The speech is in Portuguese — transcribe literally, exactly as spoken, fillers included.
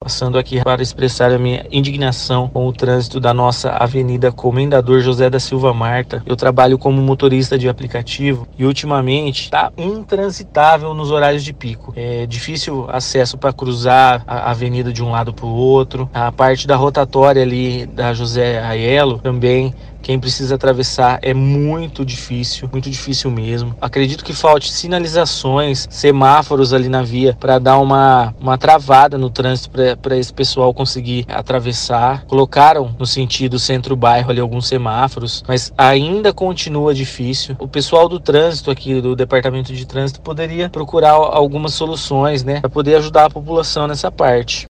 passando aqui para expressar a minha indignação com o trânsito da nossa Avenida Comendador José da Silva Marta. Eu trabalho como motorista de aplicativo e ultimamente está intransitável nos horários de pico. É difícil acesso para cruzar a avenida de um lado para o outro. A parte da rotatória ali da José Aiello também, quem precisa atravessar é muito difícil, muito difícil mesmo. Acredito que falte sinalizações, semáforos ali na via para dar uma, uma travada no trânsito para esse pessoal conseguir atravessar. Colocaram no sentido centro-bairro ali alguns semáforos, mas ainda continua difícil. O pessoal do trânsito aqui, do departamento de trânsito, poderia procurar algumas soluções, né, para poder ajudar a população nessa parte.